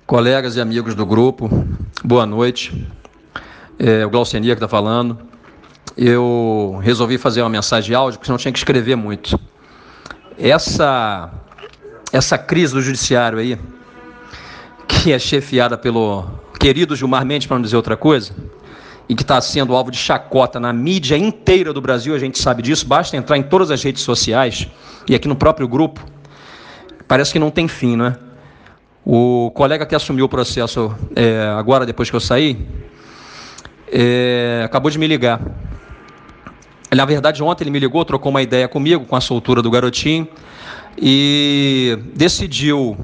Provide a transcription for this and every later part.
Colegas e amigos do grupo, boa noite. O Glaucenia que está falando. Eu resolvi fazer uma mensagem de áudio, porque senão tinha que escrever muito. Essa crise do judiciário aí, que é chefiada pelo querido Gilmar Mendes, para não dizer outra coisa, e que está sendo alvo de chacota na mídia inteira do Brasil, a gente sabe disso, basta entrar em todas as redes sociais, e aqui no próprio grupo, parece que não tem fim, não é? O colega que assumiu o processo agora, depois que eu saí, acabou de me ligar. Na verdade, ontem ele me ligou, trocou uma ideia comigo, com a soltura do garotinho, e decidiu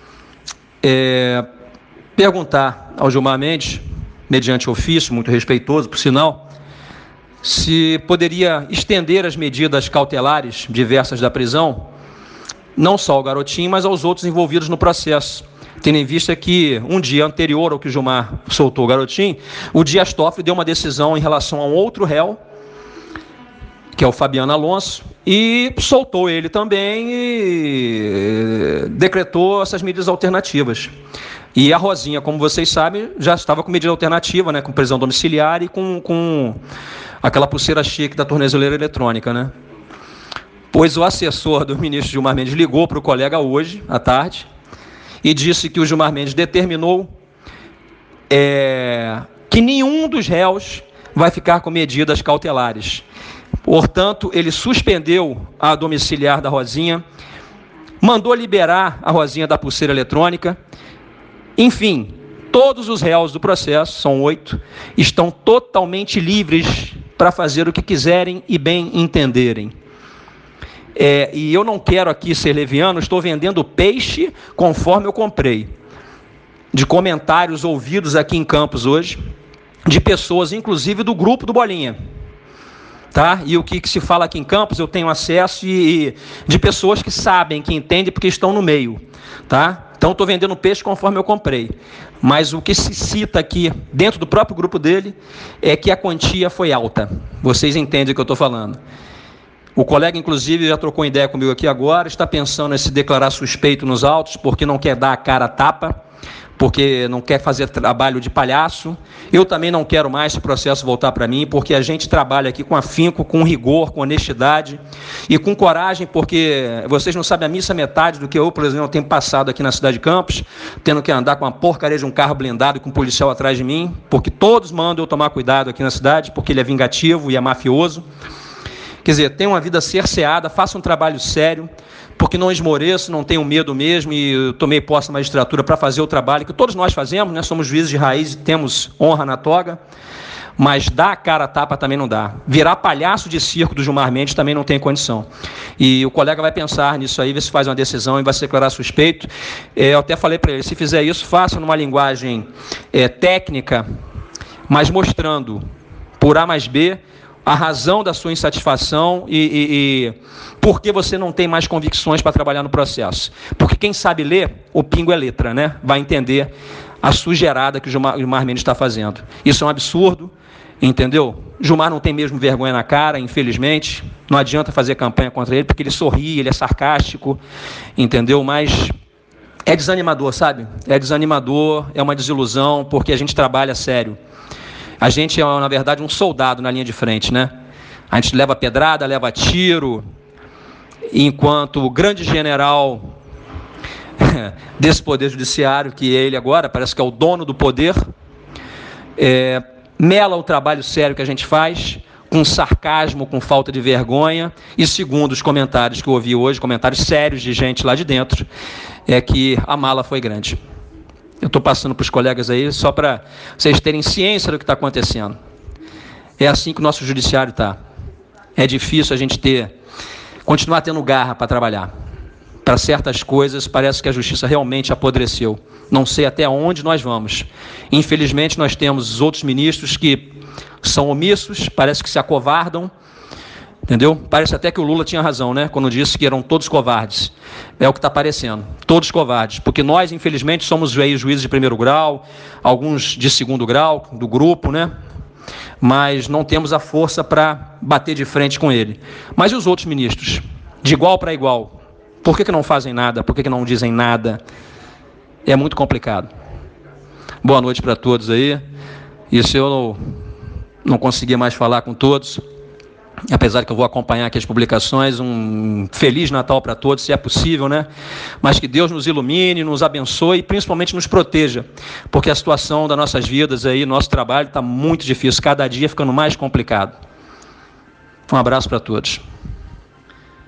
perguntar ao Gilmar Mendes, mediante ofício, muito respeitoso, por sinal, se poderia estender as medidas cautelares diversas da prisão, não só ao garotinho, mas aos outros envolvidos no processo. Tendo em vista que um dia anterior ao que o Gilmar soltou o garotinho, o Dias Toffoli deu uma decisão em relação a um outro réu, que é o Fabiano Alonso, e soltou ele também e decretou essas medidas alternativas. E a Rosinha, como vocês sabem, já estava com medida alternativa, né, com prisão domiciliar e com aquela pulseira chique da tornozeleira eletrônica, né? Pois o assessor do ministro Gilmar Mendes ligou para o colega hoje, à tarde, e disse que o Gilmar Mendes determinou que nenhum dos réus vai ficar com medidas cautelares. Portanto, ele suspendeu a domiciliar da Rosinha, mandou liberar a Rosinha da pulseira eletrônica. Enfim, todos os réus do processo, são 8, estão totalmente livres para fazer o que quiserem e bem entenderem. E eu não quero aqui ser leviano, estou vendendo peixe conforme eu comprei. De comentários ouvidos aqui em Campos hoje, de pessoas, inclusive do grupo do Bolinha. Tá? E o que se fala aqui em Campos, eu tenho acesso e de pessoas que sabem, que entendem, porque estão no meio. Tá? Então, estou vendendo peixe conforme eu comprei. Mas o que se cita aqui, dentro do próprio grupo dele, é que a quantia foi alta. Vocês entendem o que eu estou falando. O colega, inclusive, já trocou ideia comigo aqui agora, está pensando em se declarar suspeito nos autos, porque não quer dar a cara a tapa, porque não quer fazer trabalho de palhaço. Eu também não quero mais esse processo voltar para mim, porque a gente trabalha aqui com afinco, com rigor, com honestidade e com coragem, porque vocês não sabem a missa metade do que eu, por exemplo, tenho passado aqui na cidade de Campos, tendo que andar com uma porcaria de um carro blindado e com um policial atrás de mim, porque todos mandam eu tomar cuidado aqui na cidade, porque ele é vingativo e é mafioso. Quer dizer, tenho uma vida cerceada, faço um trabalho sério, porque não esmoreço, não tenho medo mesmo, e eu tomei posse da magistratura para fazer o trabalho que todos nós fazemos, né? Somos juízes de raiz e temos honra na toga, mas dar a cara a tapa também não dá. Virar palhaço de circo do Gilmar Mendes também não tem condição. E o colega vai pensar nisso aí, ver se faz uma decisão e vai se declarar suspeito. Eu até falei para ele, se fizer isso, faça numa linguagem técnica, mas mostrando por A mais B, a razão da sua insatisfação e por que você não tem mais convicções para trabalhar no processo. Porque quem sabe ler, o pingo é letra, né? Vai entender a sujeirada que o Gilmar Mendes está fazendo. Isso é um absurdo, entendeu? Gilmar não tem mesmo vergonha na cara, infelizmente. Não adianta fazer campanha contra ele, porque ele sorri, ele é sarcástico, entendeu? Mas é desanimador, sabe? É desanimador, é uma desilusão, porque a gente trabalha sério. A gente é, na verdade, um soldado na linha de frente, né? A gente leva pedrada, leva tiro, enquanto o grande general desse poder judiciário, que ele agora parece que é o dono do poder, mela o trabalho sério que a gente faz, com sarcasmo, com falta de vergonha, e segundo os comentários que eu ouvi hoje, comentários sérios de gente lá de dentro, é que a mala foi grande. Eu estou passando para os colegas aí, só para vocês terem ciência do que está acontecendo. É assim que o nosso judiciário está. É difícil a gente continuar tendo garra para trabalhar. Para certas coisas, parece que a justiça realmente apodreceu. Não sei até onde nós vamos. Infelizmente, nós temos os outros ministros que são omissos, parece que se acovardam, entendeu? Parece até que o Lula tinha razão, né? Quando disse que eram todos covardes. É o que está parecendo. Todos covardes. Porque nós, infelizmente, somos juízes de primeiro grau, alguns de segundo grau, do grupo, né? Mas não temos a força para bater de frente com ele. Mas e os outros ministros? De igual para igual. Por que não fazem nada? Por que não dizem nada? É muito complicado. Boa noite para todos aí. E se eu não conseguir mais falar com todos, apesar que eu vou acompanhar aqui as publicações, um Feliz Natal para todos, se é possível, né? Mas que Deus nos ilumine, nos abençoe e principalmente nos proteja, porque a situação das nossas vidas aí, nosso trabalho está muito difícil, cada dia ficando mais complicado. Um abraço para todos.